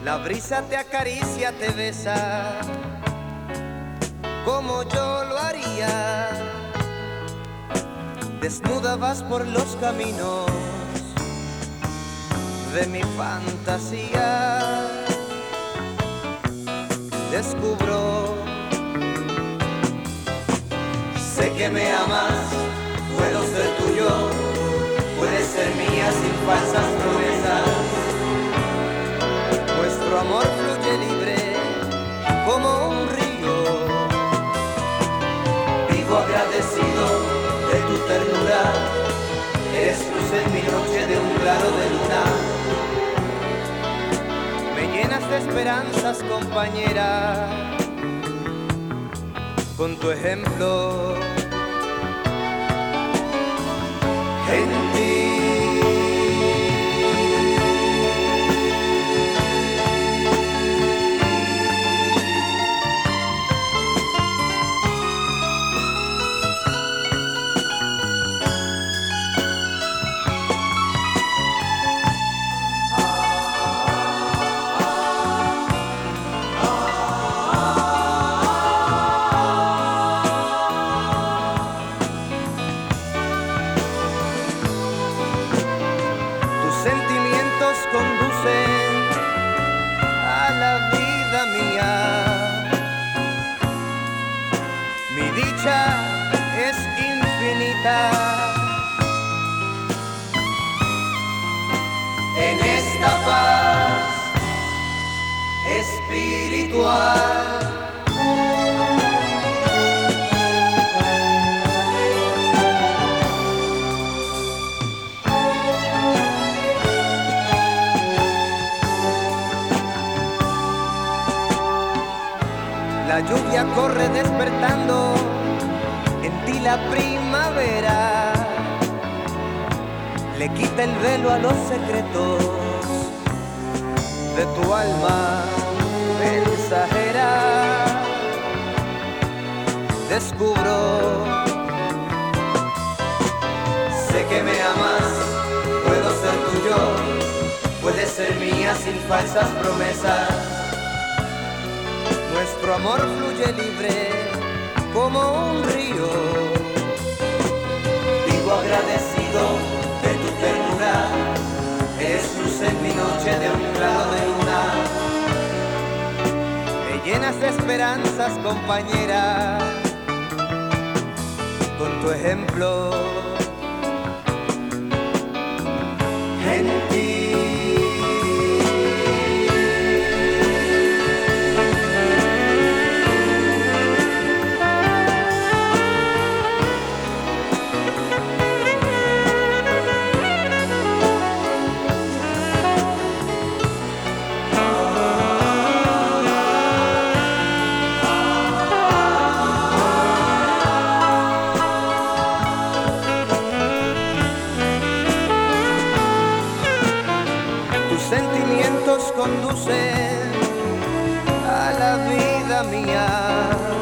La brisa te acaricia, te besa, como yo lo haría. Desnuda vas por los caminos de mi fantasía. Descubro, sé que me amas, puedo ser tuyo, puedes ser mía sin falsas promesas. Nuestro amor fluye libre como un río. Vivo agradecido de tu ternura, eres luz en mi noche de un claro de luna. Me llenas de esperanzas, compañera, con tu ejemplo gentil. Sentimientos conducen a la vida mía. Mi dicha es infinita. En esta paz espiritual. La lluvia corre despertando en ti la primavera. Le quita el velo a los secretos de tu alma mensajera. Descubro, sé que me amas, puedo ser tuyo, puedes ser mía sin falsas promesas. Nuestro amor fluye libre como un río. Vivo agradecido de tu ternura, eres luz en mi noche de un claro de luna. Me llenas de esperanzas, compañera, con tu ejemplo gentil. Tus sentimientos conducen a la vida mía.